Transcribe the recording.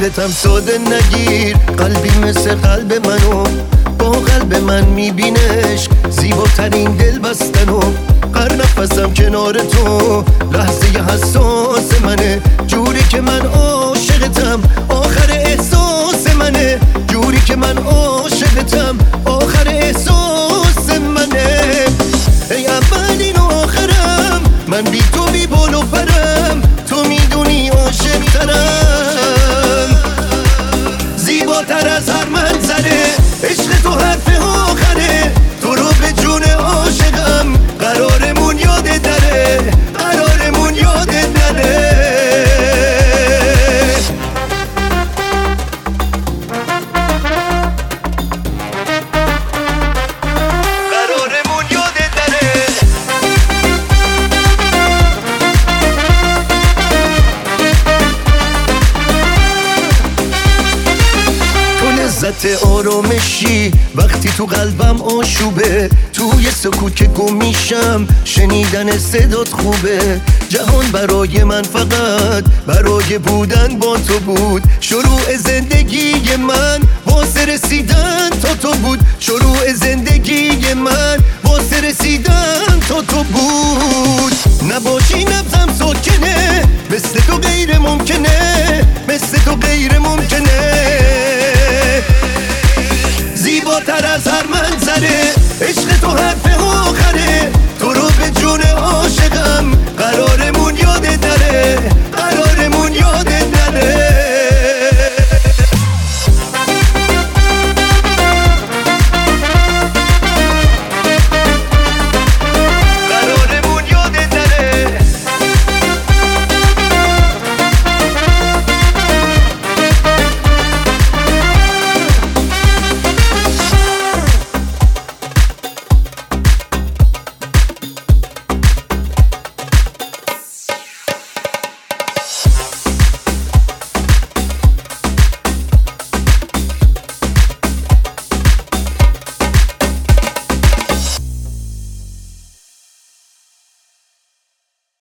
خودتم ساده نگیر، قلبی مثل قلب منو با قلب من میبینش، زیباترین دل بستنو هر نفسم کنار تو لحظه حساس منه، جوری که من عاشقتم آخر احساس منه، جوری که من عاشقتم آخر احساس منه. ای اولین و آخرم، من بی تو بی بال و پرم، تو میدونی عاشقترم، زیباتر از هر منظره، عشق تو حرف آخره، تو رو به جون عاشقم، قرارمون یاد دره، قرارمون یاد دره. لذت آرامشی وقتی تو قلبم آشوبه، توی سکوت که گم میشم شنیدن صدات خوبه، جهان برای من فقط برای بودن با تو بود، شروع زندگی من واسه رسیدن تا تو بود، شروع زندگی من واسه رسیدن تا تو بود. نباشی نبضم ساکنه، مثل تو غیر ممکنه، مثل تو غیر ممکنه،